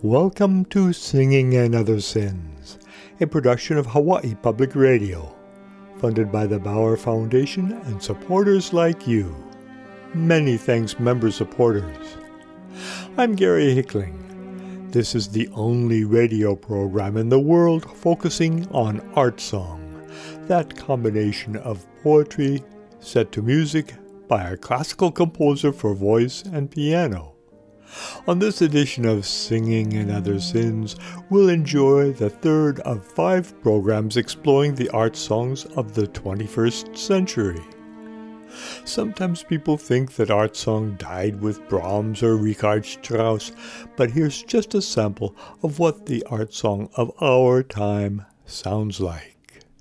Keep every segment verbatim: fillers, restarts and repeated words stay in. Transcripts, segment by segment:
Welcome to Singing and Other Sins, a production of Hawaii Public Radio, funded by the Bauer Foundation and supporters like you. Many thanks, member supporters. I'm Gary Hickling. This is the only radio program in the world focusing on art song, that combination of poetry set to music by a classical composer for voice and piano. On this edition of Singing and Other Sins, we'll enjoy the third of five programs exploring the art songs of the twenty-first century. Sometimes people think that art song died with Brahms or Richard Strauss, but here's just a sample of what the art song of our time sounds like.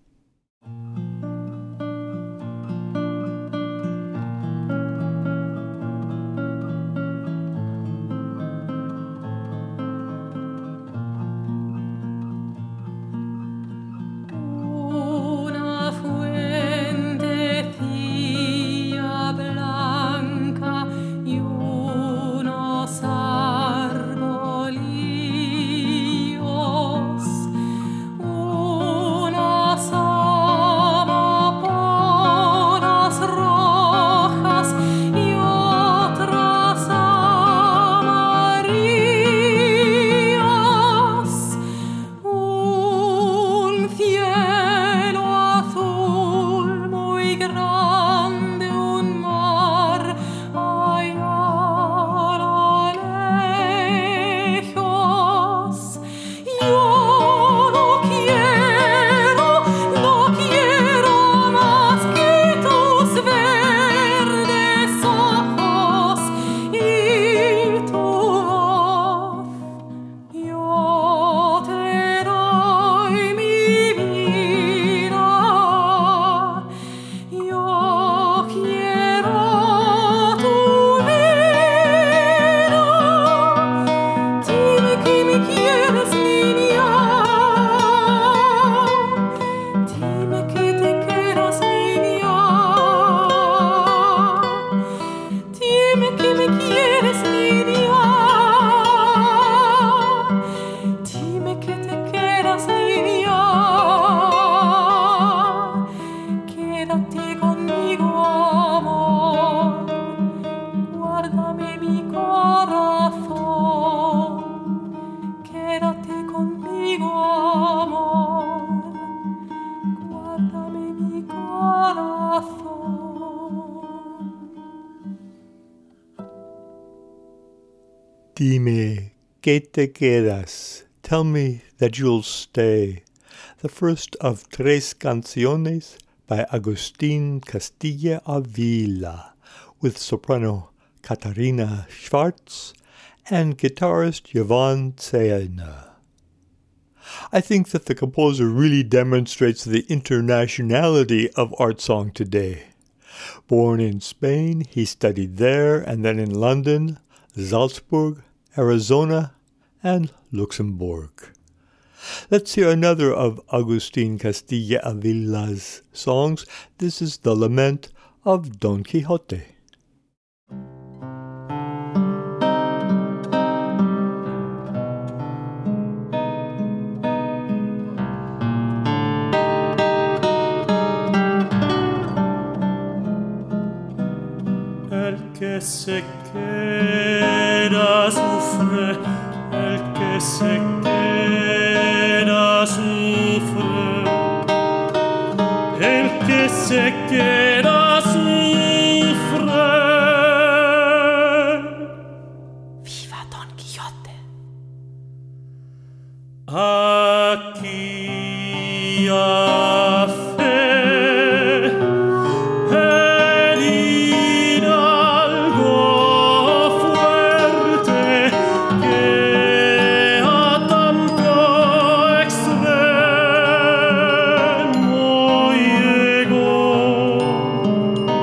Dime que te quedas, tell me that you'll stay, the first of Tres Canciones by Agustín Castilla Avila, with soprano Katarina Schwartz and guitarist Yvonne Zellner. I think that the composer really demonstrates the internationality of art song today. Born in Spain, he studied there and then in London, Salzburg, Arizona, and Luxembourg. Let's hear another of Agustín Castilla Avila's songs. This is the lament of Don Quixote. El que se queda sufre, el que se queda sufre, el que se queda sufre. Viva Don Quixote. Aquí a fe. Viva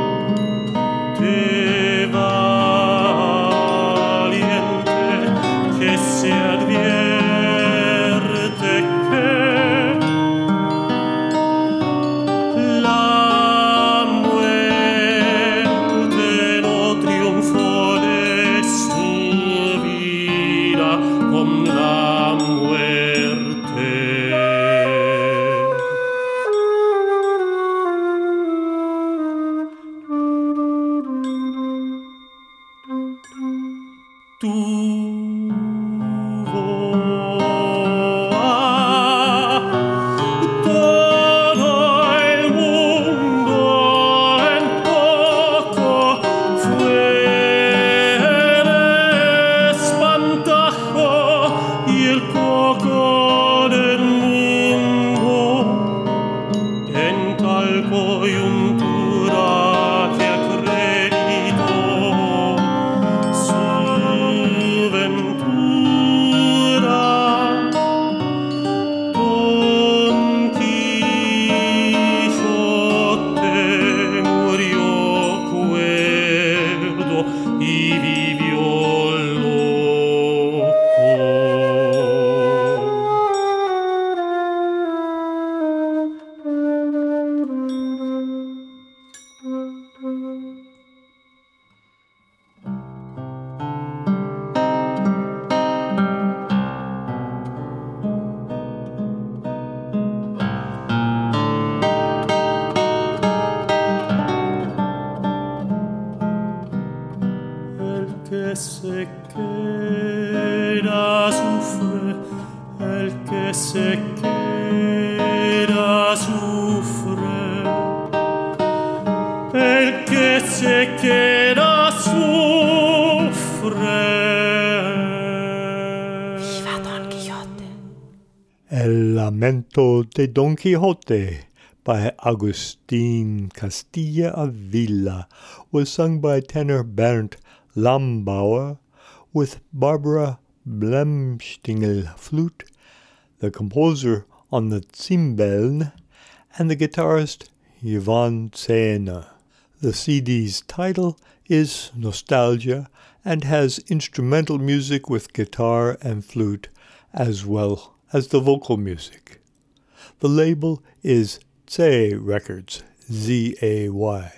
El Lamento de Don Quixote by Agustin Castilla Avila was sung by tenor Bernd Lambauer with Barbara Blemstingel flute, the composer on the Zimbeln, and the guitarist Yvonne Zehner. The C D's title is Nostalgia and has instrumental music with guitar and flute as well as the vocal music. The label is Zay Records, Z A Y.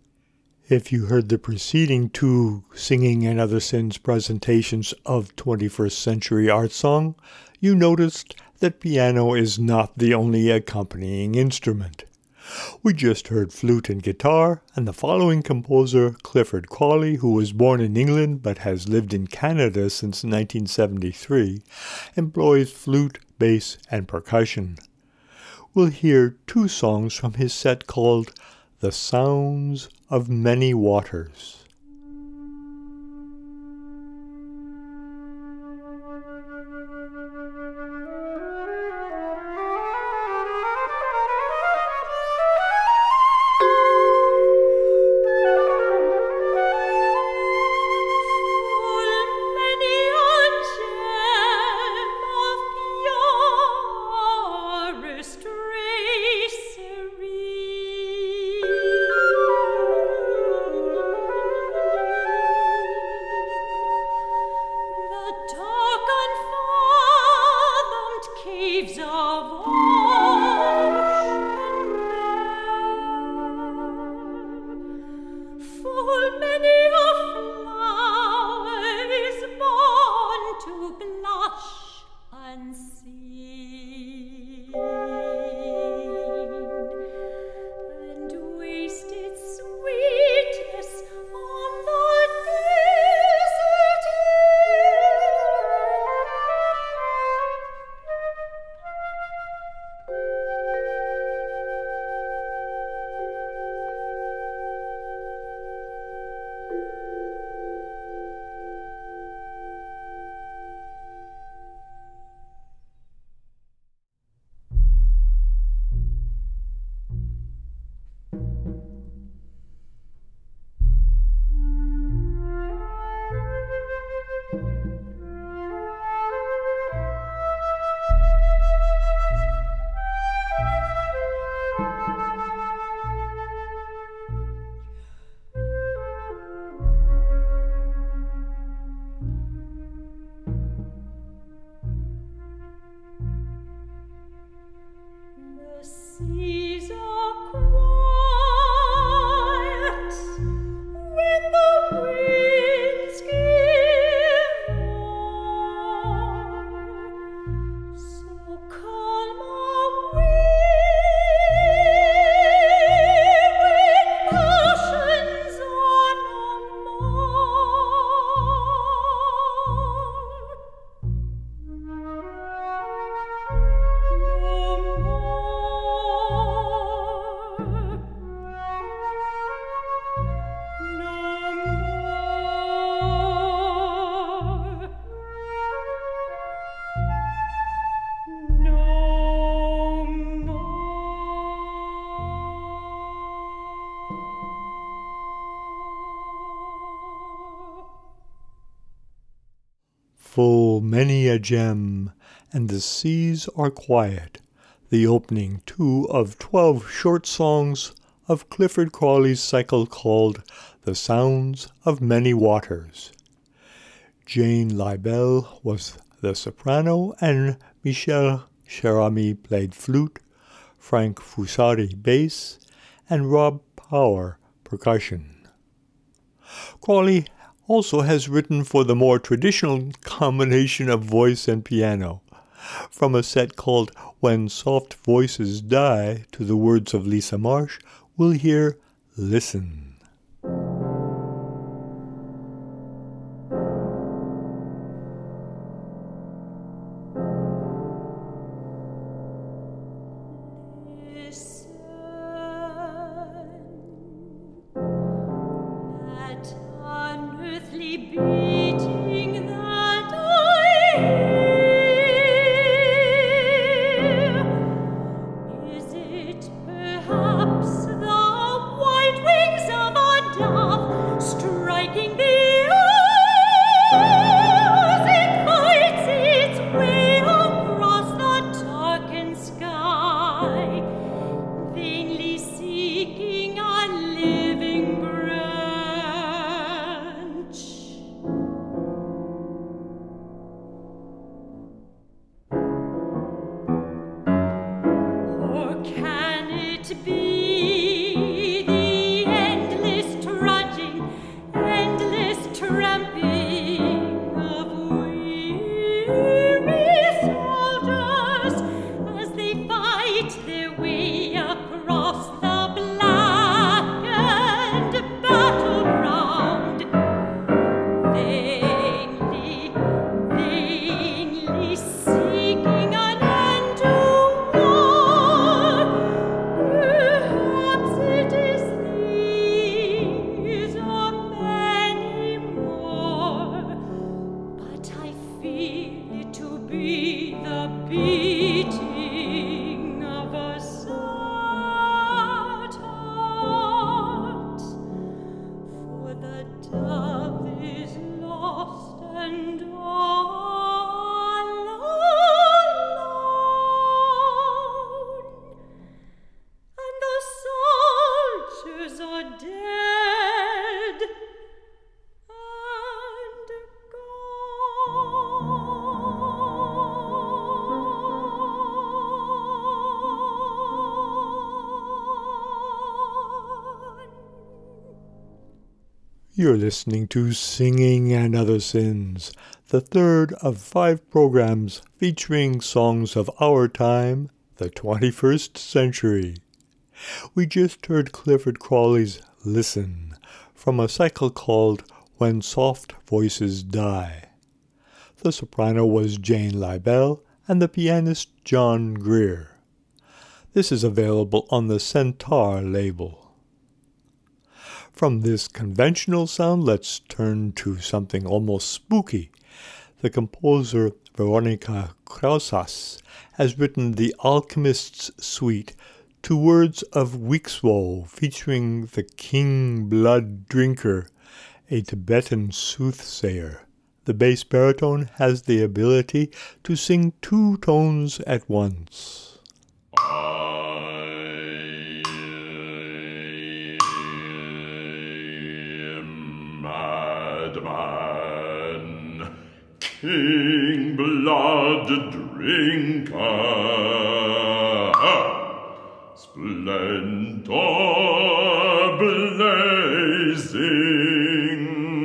If you heard the preceding two Singing and Other Sins presentations of twenty-first Century Art Song, you noticed that piano is not the only accompanying instrument. We just heard flute and guitar, and the following composer, Clifford Cawley, who was born in England but has lived in Canada since nineteen seventy-three, employs flute, bass, and percussion. We'll hear two songs from his set called The Sounds of Many Waters. No more. full many a gem, and the seas are quiet, the opening two of twelve short songs of Clifford Crawley's cycle called The Sounds of Many Waters. Jane Libel was the soprano, and Michel Cherami played flute, Frank Fusari bass, and Rob Power percussion. Crawley also has written for the more traditional combination of voice and piano. From a set called When Soft Voices Die to the words of Lisa Marsh, we'll hear Listen. You're listening to Singing and Other Sins, the third of five programs featuring songs of our time, the twenty-first century. We just heard Clifford Crawley's Listen from a cycle called When Soft Voices Die. The soprano was Jane Libel and the pianist John Greer. This is available on the Centaur label. From this conventional sound, let's turn to something almost spooky. The composer Veronika Krausas has written The Alchemist's Suite to words of Wixwo, featuring the King Blood Drinker, a Tibetan soothsayer. The bass baritone has the ability to sing two tones at once. Man, King Blood Drinker, splendor blazing,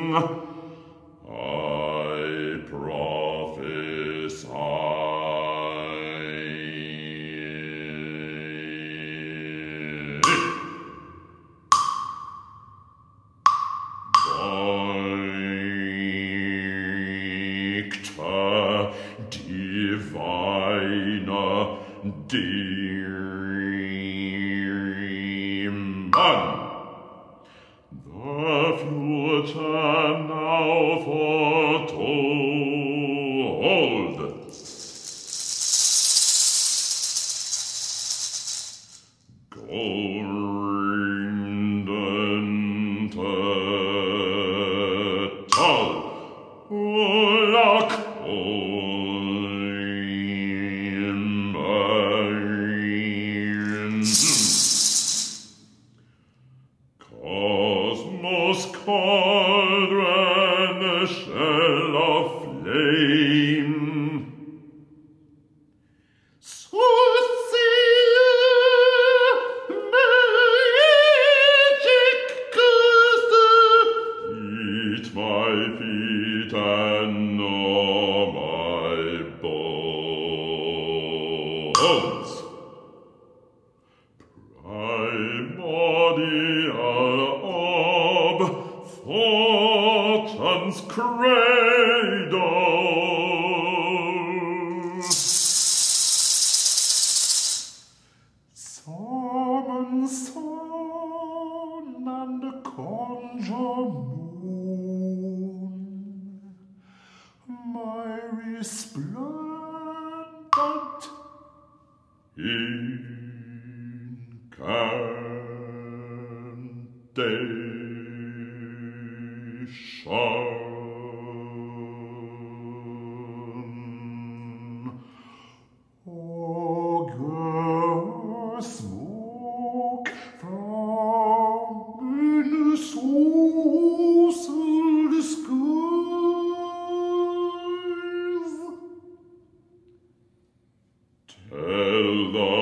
I prophesy. Divina Dream. The future now foretold. Golden turtle, luck. cauldron shell of flame. Eat my feet and gnaw my bones. Primordial orb, fortune's cradle. Summon sun and conjure moon, my resplendent incantation. Augur smoke from Minnesota's skies. Tell the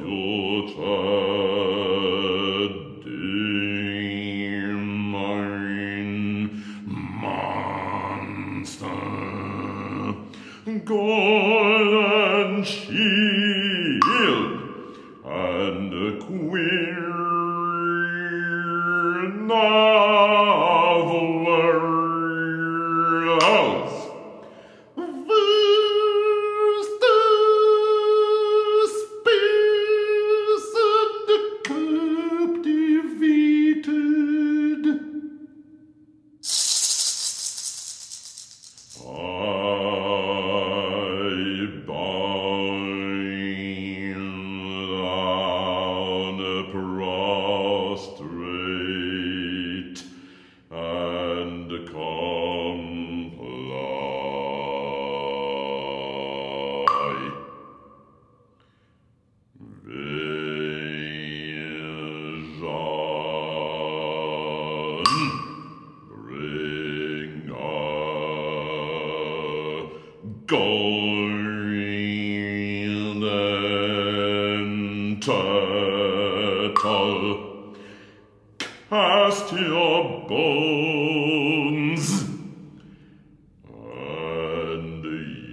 future demon monster, golden shield and a queer of worlds. First the space and the captivated. I bind down prostrate and comply. Vision, bring a golden turtle. Cast your bones and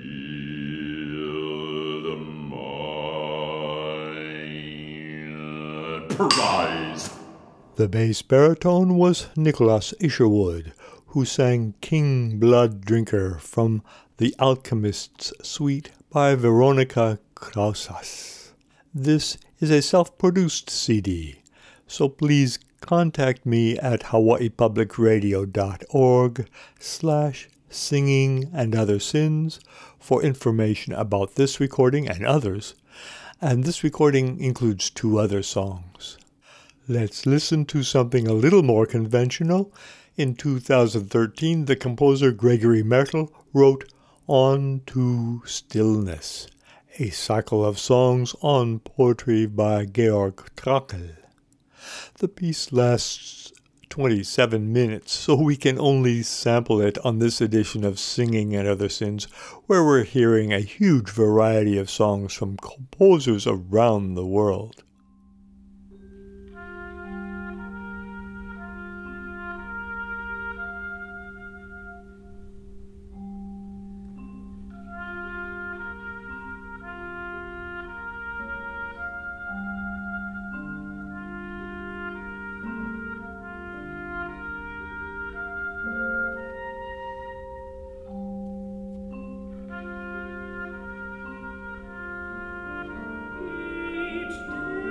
yield my prize. The bass baritone was Nicholas Isherwood, who sang King Blood Drinker from The Alchemist's Suite by Veronica Krausas. This is a self-produced C D, so please contact me at hawaiipublicradio.org slash singing and other sins for information about this recording and others, and this recording includes two other songs. Let's listen to something a little more conventional. In two thousand thirteen, the composer Gregory Mertel wrote On to Stillness, a cycle of songs on poetry by Georg Trakl. The piece lasts twenty-seven minutes, so we can only sample it on this edition of Singing and Other Sins, where we're hearing a huge variety of songs from composers around the world. Each day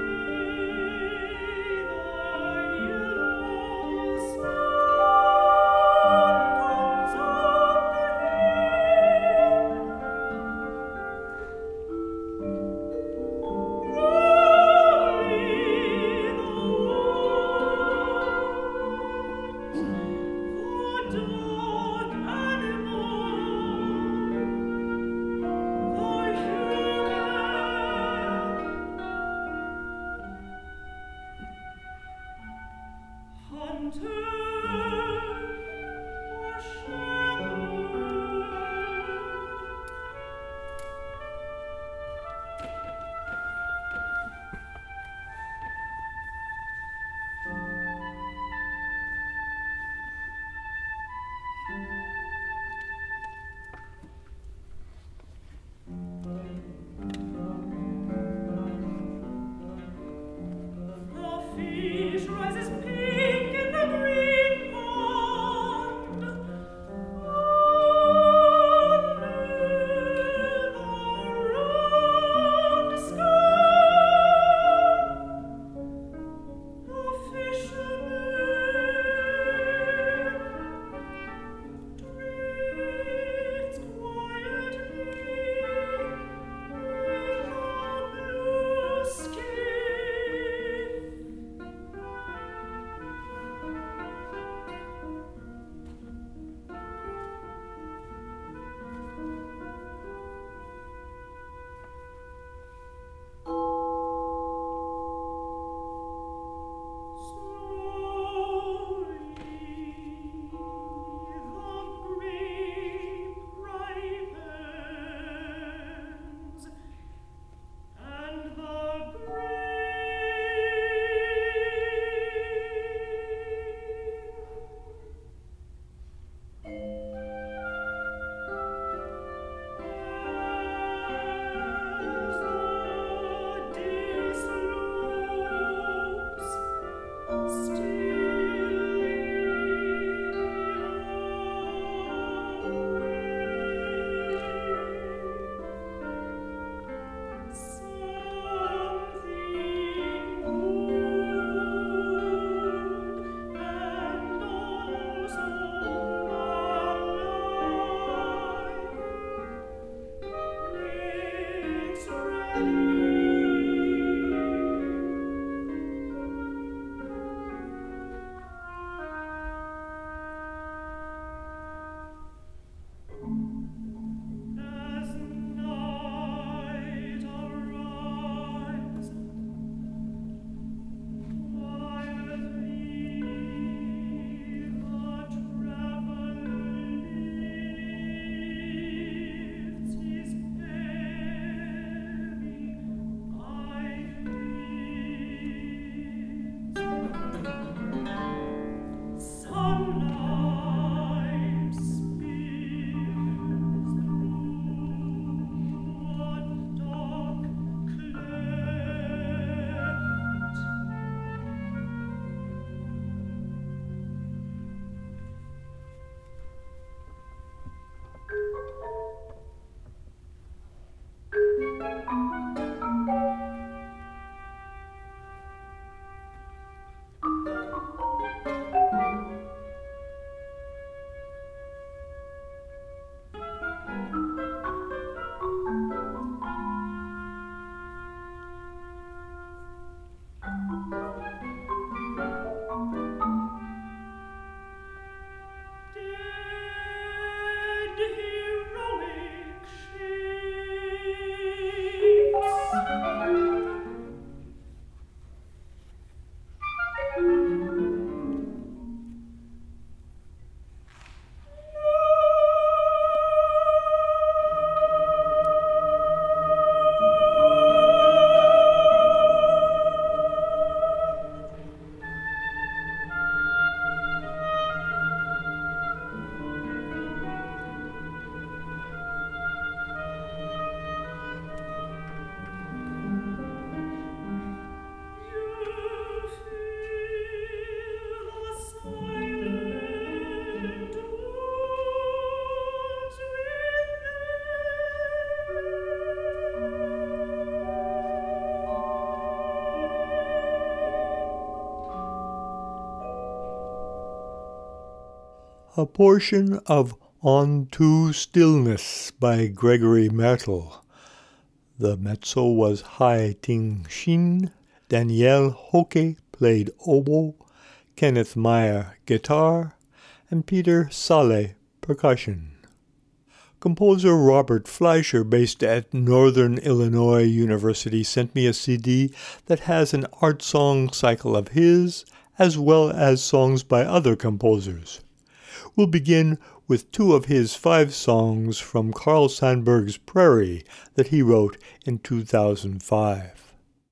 a portion of On to Stillness by Gregory Mertel. The mezzo was Hai Ting Shin, Danielle Hoke played oboe, Kenneth Meyer guitar, and Peter Saleh percussion. Composer Robert Fleischer, based at Northern Illinois University, sent me a C D that has an art song cycle of his, as well as songs by other composers. We'll begin with two of his five songs from Carl Sandburg's Prairie that he wrote in two thousand five.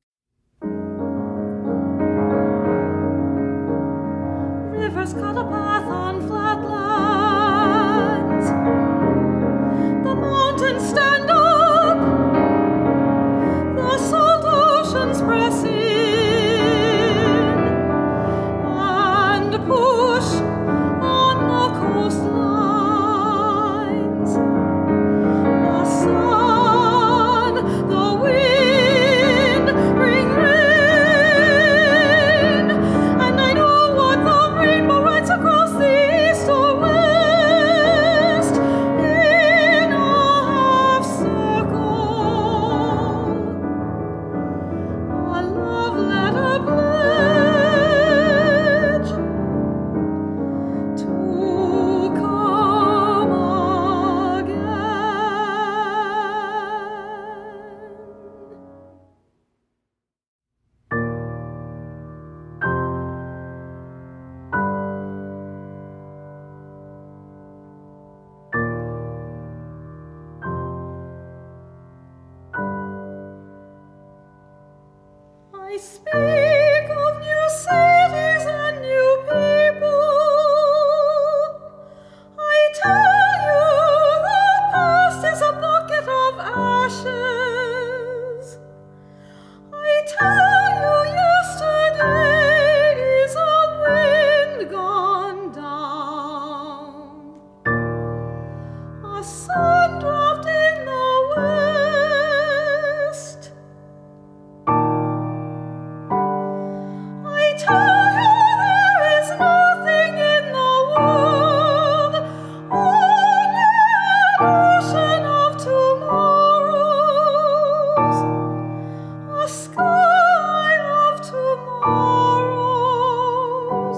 Rivers cut a path on flat lands. The mountains stand up. The salt oceans press in and push on the coastlines. The sun, the wind bring rain, and I know what the rainbow writes across the east or west in a half circle. A love letter pledge to come I speak of new cities and new people. I tell you the past is a bucket of ashes. I tell you yesterday is a wind gone down, a sun dropped in the west. I tell you there is nothing in the world, only an ocean of tomorrows, a sky of tomorrows.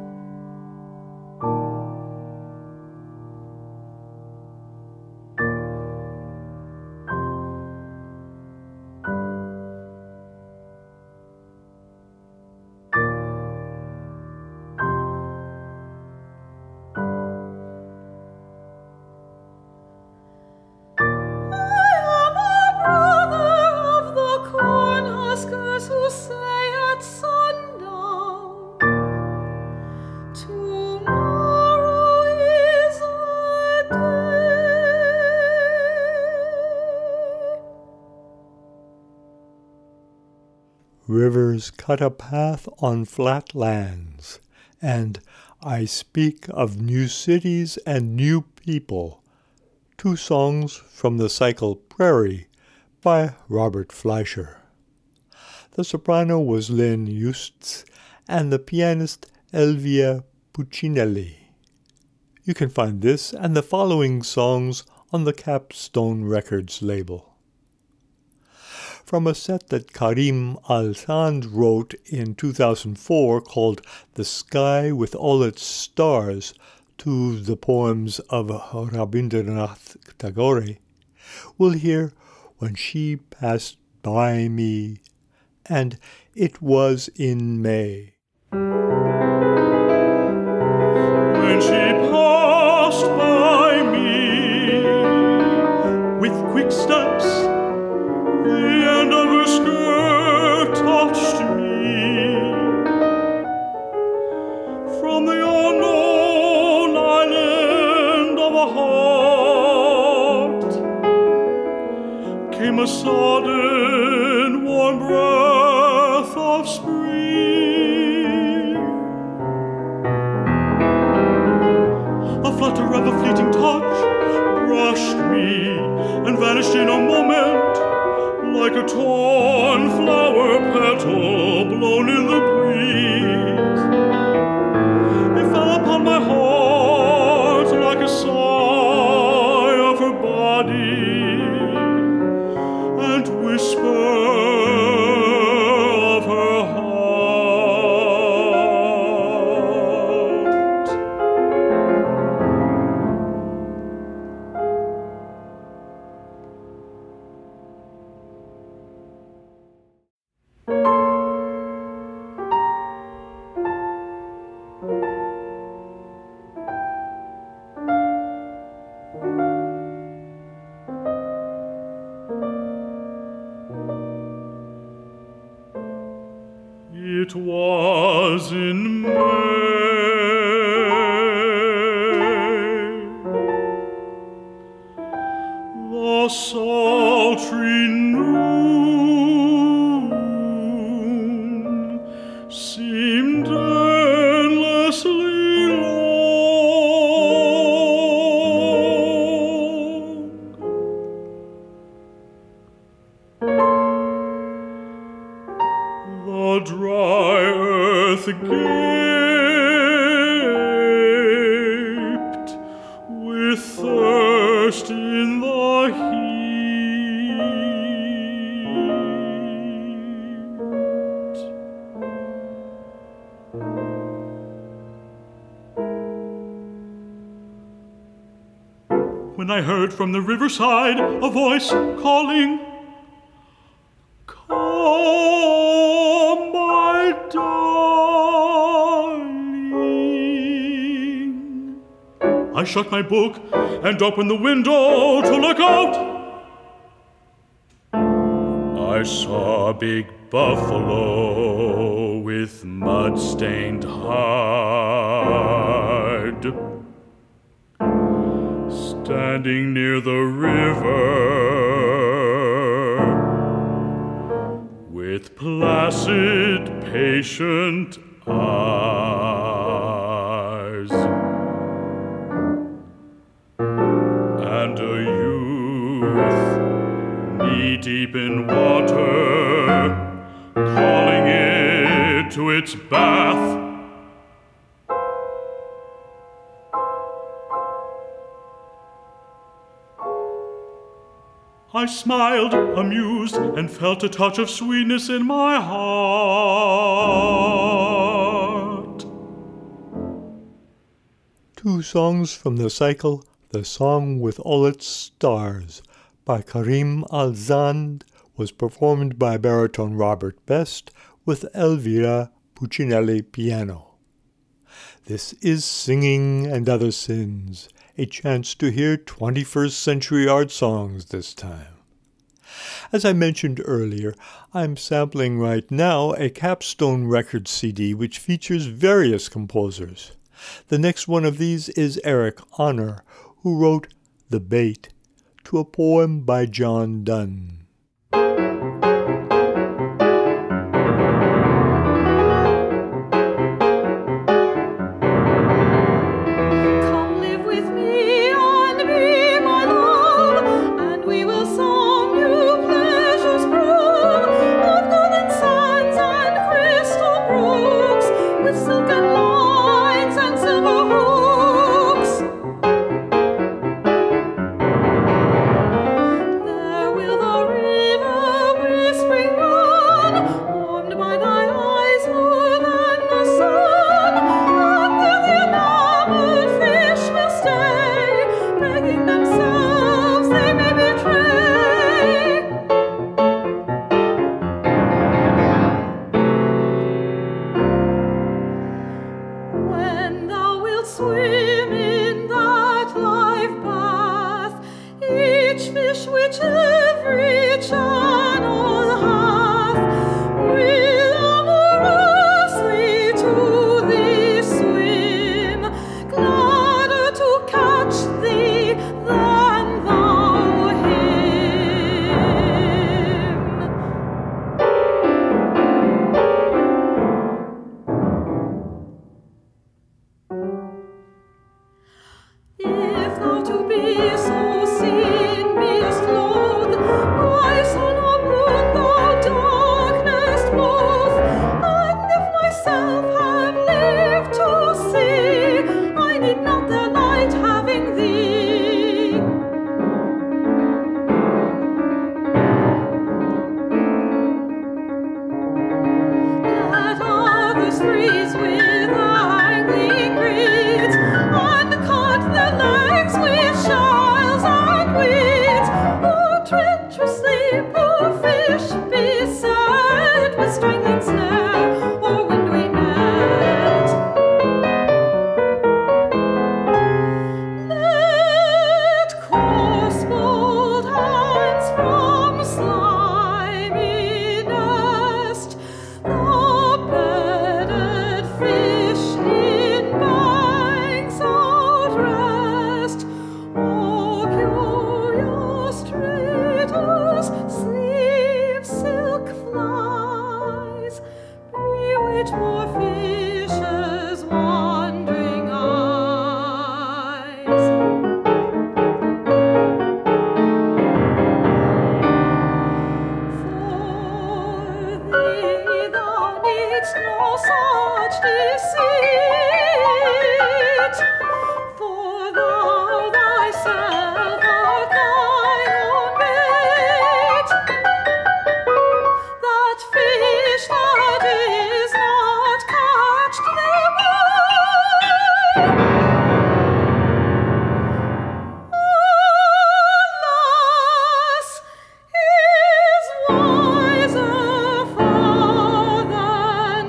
I am a brother of the cornhuskers who say at sundown, tomorrow is a day. Rivers cut a path on flat lands, and I speak of new cities and new people, two songs from the cycle Prairie by Robert Fleischer. The soprano was Lynn Justs and the pianist Elvia Puccinelli. You can find this and the following songs on the Capstone Records label. From a set that Karim Al-Sand wrote in two thousand four called The Sky with All Its Stars, to the poems of Rabindranath Tagore, we'll hear When She Passed By Me and It Was in May. When she passed by me with quick steps, the end of her skirt touched me. From the unknown island of a heart came a sudden warm breath of spring. 'twas in May, the sultry noon seemed endlessly long. The dry earth gaped with thirst in the heat. When I heard from the riverside a voice calling, "Come, my darling," I shut my book and opened the window to look out. I saw a big buffalo with mud-stained hide standing near the river with placid, patient eyes, and a youth knee-deep in water calling it to its bath. I smiled, amused, and felt a touch of sweetness in my heart. Two songs from the cycle, The Song with All Its Stars, by Karim Al-Zand, was performed by baritone Robert Best with Elvira Puccinelli piano. This is Singing and Other Sins, a chance to hear twenty-first century art songs this time. As I mentioned earlier, I'm sampling right now a Capstone Records C D which features various composers. The next one of these is Eric Honor, who wrote The Bait to a poem by John Donne. Slimy dust, the much deceit. For thou thyself art thine own bait. That fish that is not catched thereby. Alas, is wiser far than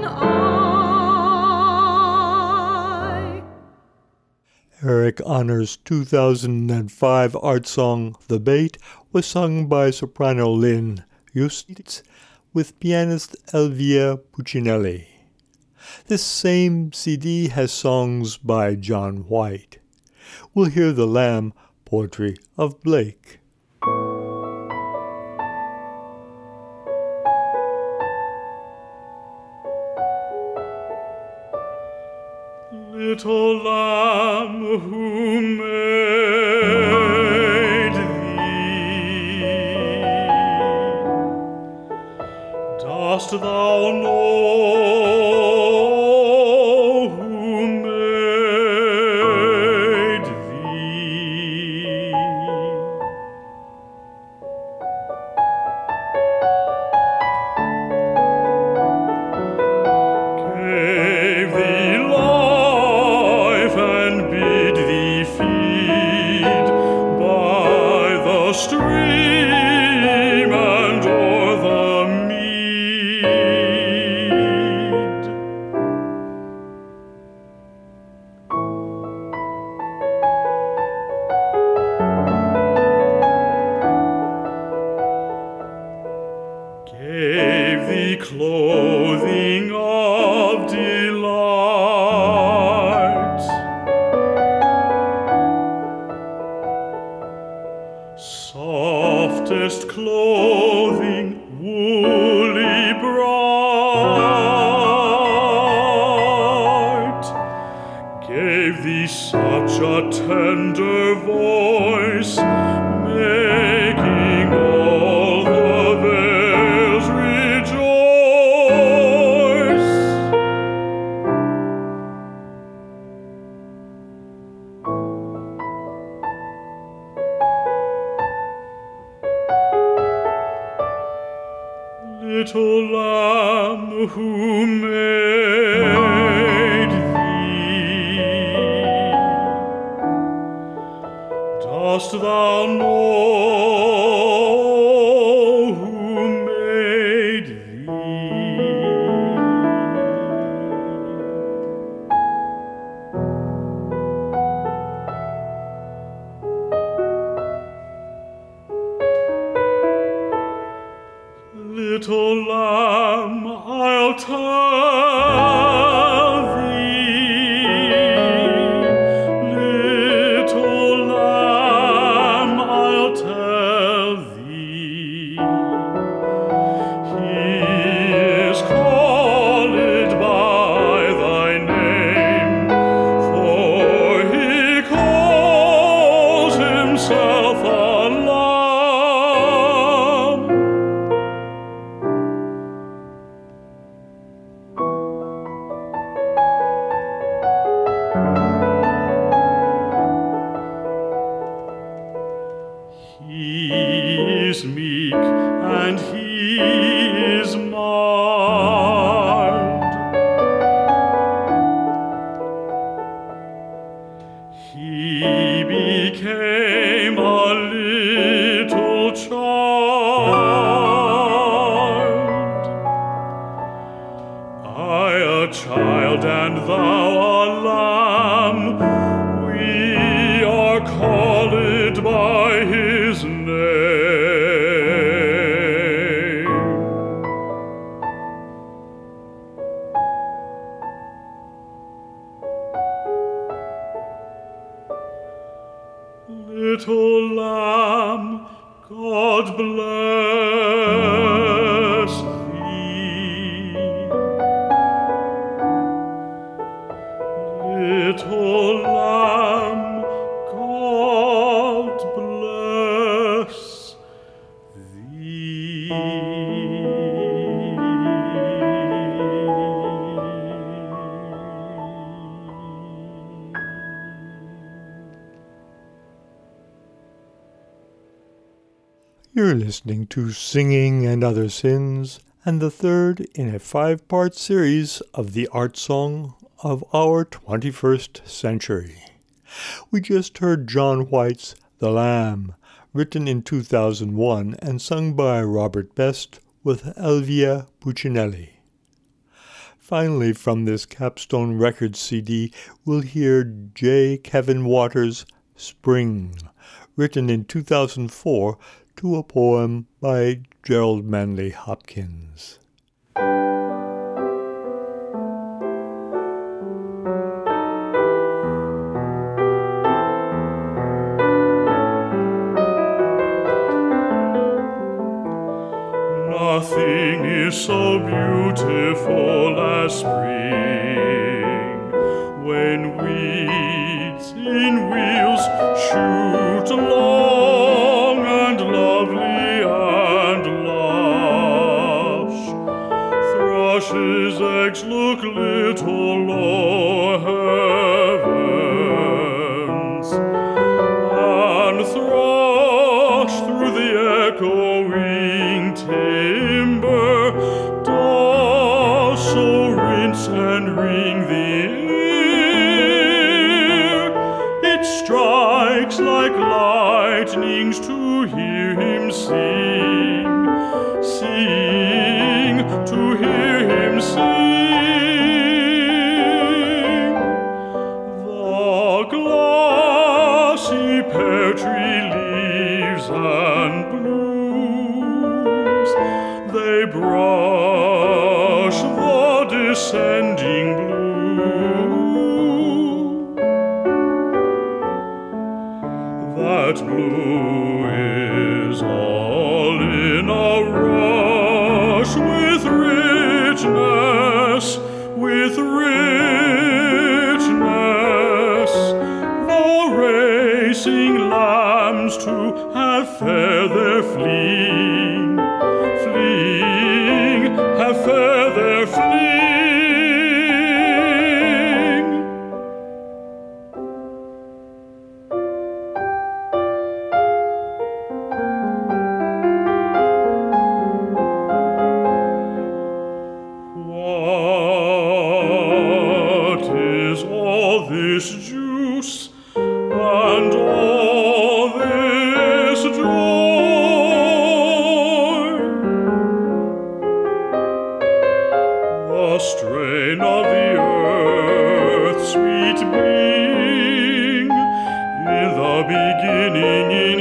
I. Eric Honor's two thousand five art song The Bait was sung by soprano Lynn Justitz with pianist Elvia Puccinelli. This same C D has songs by John White. We'll hear The Lamb, poetry of Blake. Little lamb who made thee, dost thou know who made thee? Gave thee life and bid thee feed by the stream and o'er the mead. Gave thee clothing of delight, softest clothing, woolly bright, gave thee such a tender voice, making all the vales rejoice. Little lamb who made thee, dost thou know who made thee? Little lamb, I'll tell thee. Little lamb, I'll tell thee. He is called by thy name, for he calls himself a lamb. He is meek and he is mild. He became a little child. I a child and thou a lamb. We are called by his name. Little lamb, God bless thee. Little lamb, God bless thee. You're listening to Singing and Other Sins, and the third in a five-part series of the art song of our twenty-first century. We just heard John White's The Lamb, written in two thousand one and sung by Robert Best with Elvia Puccinelli. Finally, from this Capstone Records C D, we'll hear J. Kevin Waters' Spring, written in two thousand four to a poem by Gerald Manley Hopkins. Nothing is so beautiful as spring, when weeds in wheels shoot along and lovely and lush. Thrushes' eggs look little o'er heavens, and thrush through the echoing timber does so rinse and ring the ear. It strikes like lightnings to hear him sing, sing, to hear him sing. The glassy pear tree leaves and blooms, they brush the descending blue. That blue is all in a rush with richness, with richness. The racing lambs too have fair their fleeing, fleeing, have fair their fleeing. What is all this juice and all this joy? The strain of the earth's sweet being, in the beginning in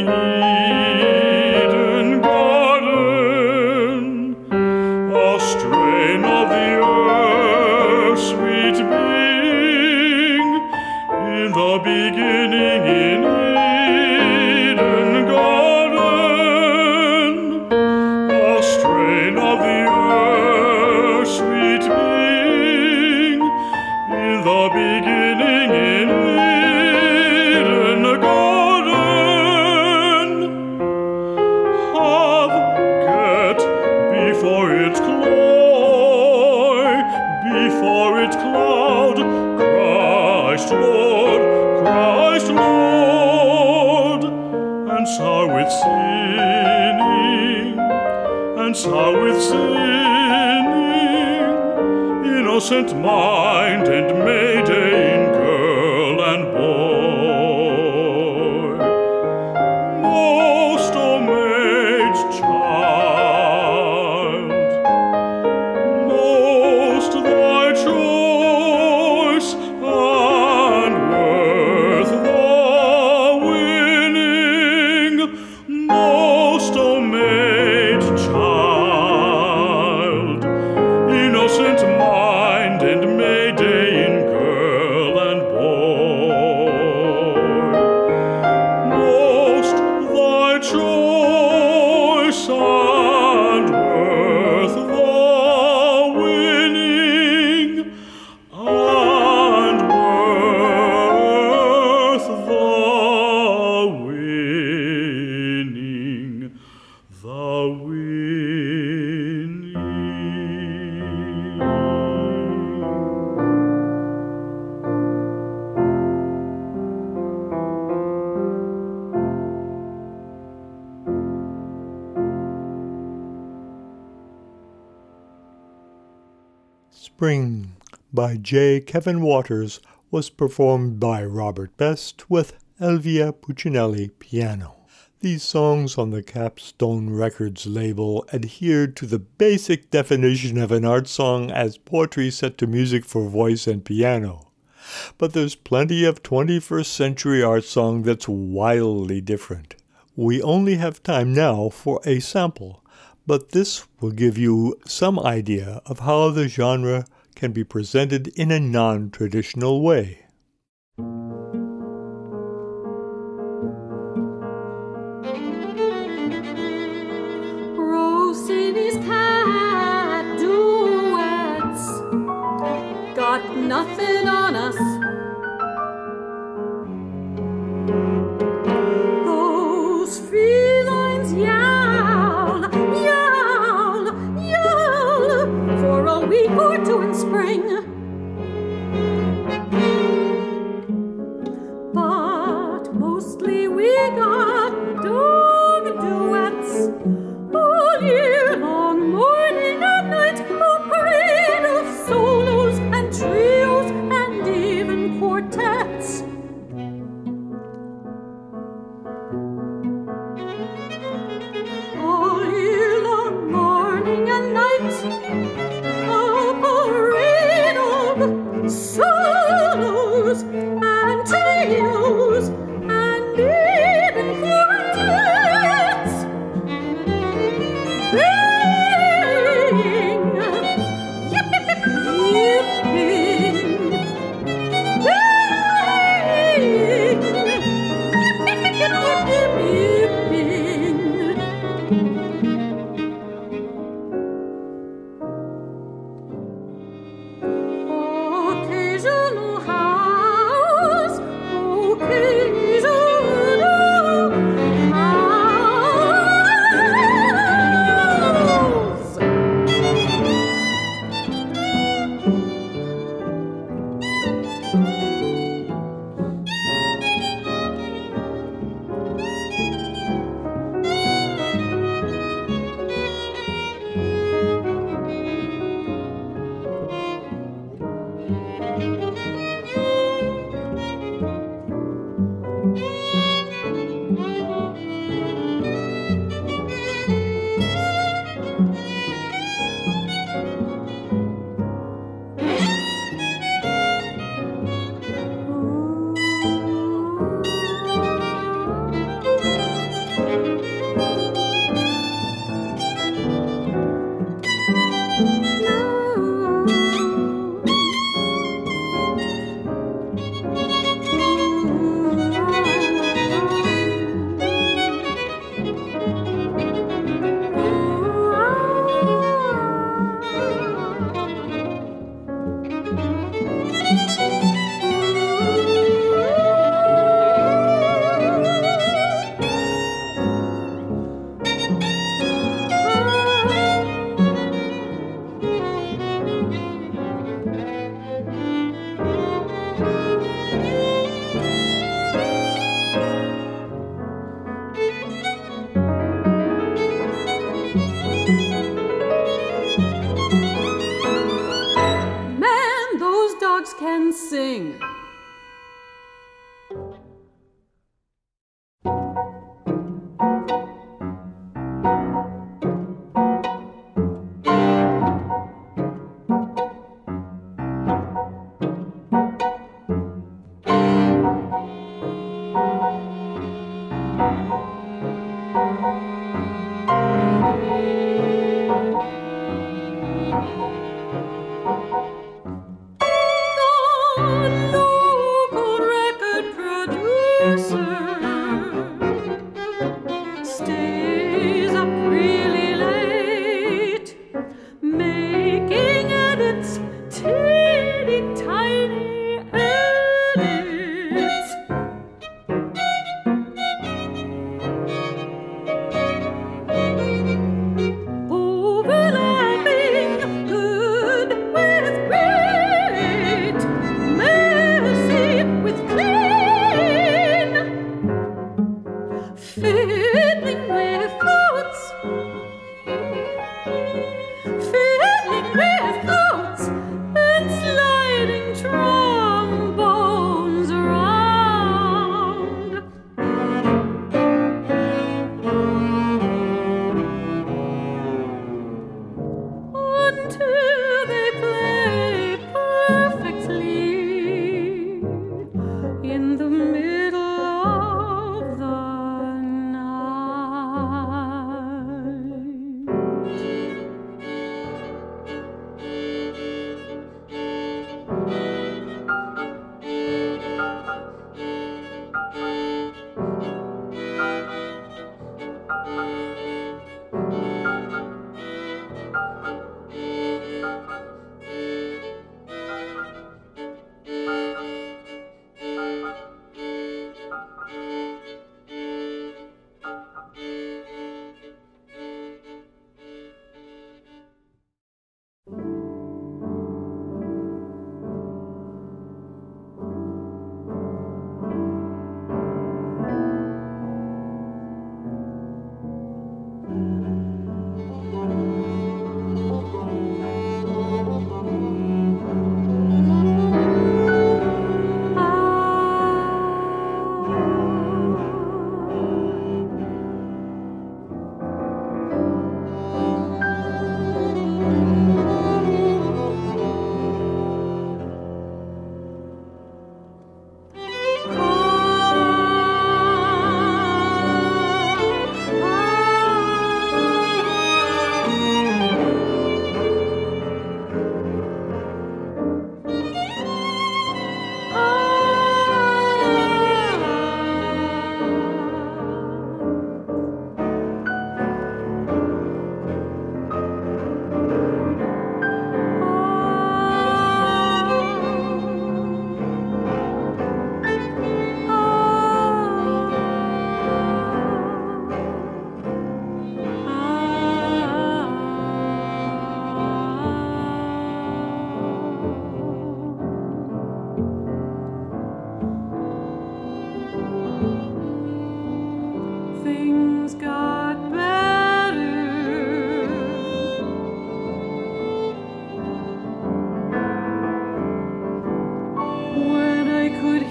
Eden garden. A strain of the earth's sweet being, in the beginning in Eden garden. A strain of the earth's sweet being, in the beginning in Eden garden. Have get before its cloy, before its cloud, Christ Lord, Christ Lord, and sour with sinning, and sour with sinning, innocent mind and maiden, girl and boy. Most, O maid's child, most thy choice and worth the winning. Most, O maid's child, innocent mind and May Day Spring by J. Kevin Waters was performed by Robert Best with Elvia Puccinelli piano. These songs on the Capstone Records label adhered to the basic definition of an art song as poetry set to music for voice and piano. But there's plenty of twenty-first century art song that's wildly different. We only have time now for a sample, but this will give you some idea of how the genre can be presented in a non-traditional way. Rossini's cat duets got nothing on us. Those felines yowl, yowl, yowl for a week or two in spring. But mostly we got dog duets all year long, morning and night, a parade of solos and trios and even quartets. All year long, morning and night, a parade of solos and trios and even quartets. Bing! Yipping! Occasional house, occasional house. Man, those dogs can sing. The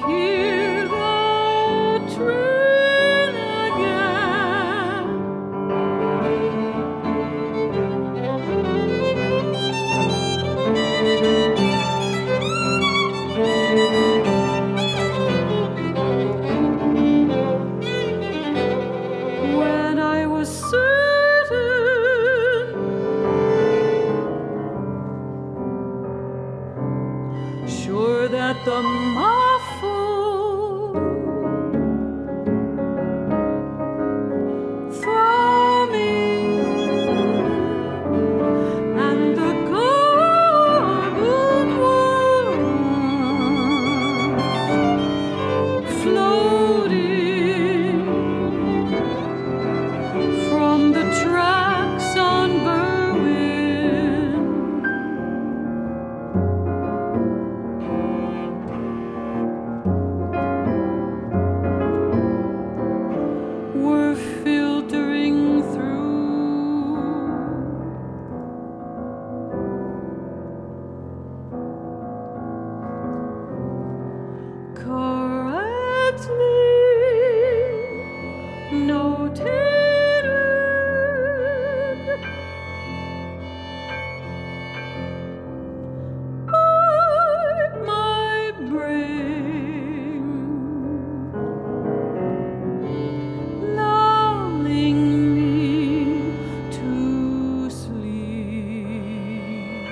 hear the train again. When I was certain, sure that the muffled, thrumming, and the gargled words floating from the tracks on Berwyn were filtering through. Correctly noted by my brain, lulling me to sleep.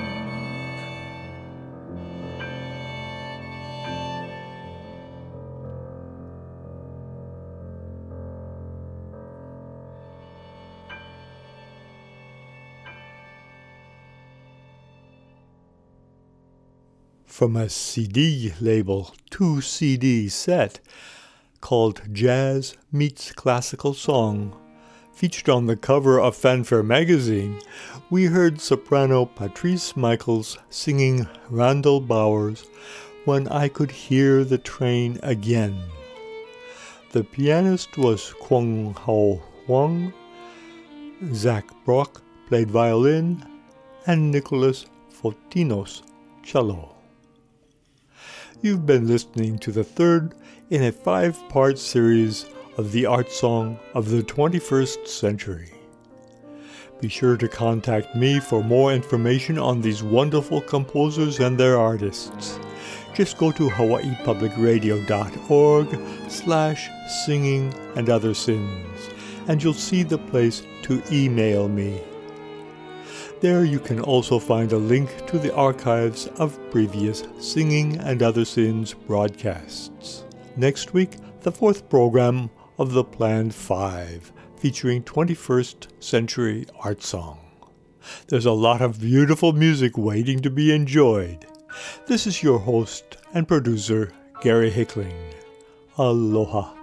From a C D label, two C D set called Jazz Meets Classical Song, featured on the cover of Fanfare magazine, we heard soprano Patrice Michaels singing Randall Bowers' When I Could Hear the Train Again. The pianist was Kwong Hao Huang, Zach Brock played violin, and Nicholas Fotinos cello. You've been listening to the third in a five-part series of the art song of the twenty-first century. Be sure to contact me for more information on these wonderful composers and their artists. Just go to hawaii public radio dot org slash singing and other sins, and you'll see the place to email me. There you can also find a link to the archives of previous Singing and Other Sins broadcasts. Next week, the fourth program of the planned five, featuring twenty-first century art song. There's a lot of beautiful music waiting to be enjoyed. This is your host and producer, Gary Hickling. Aloha.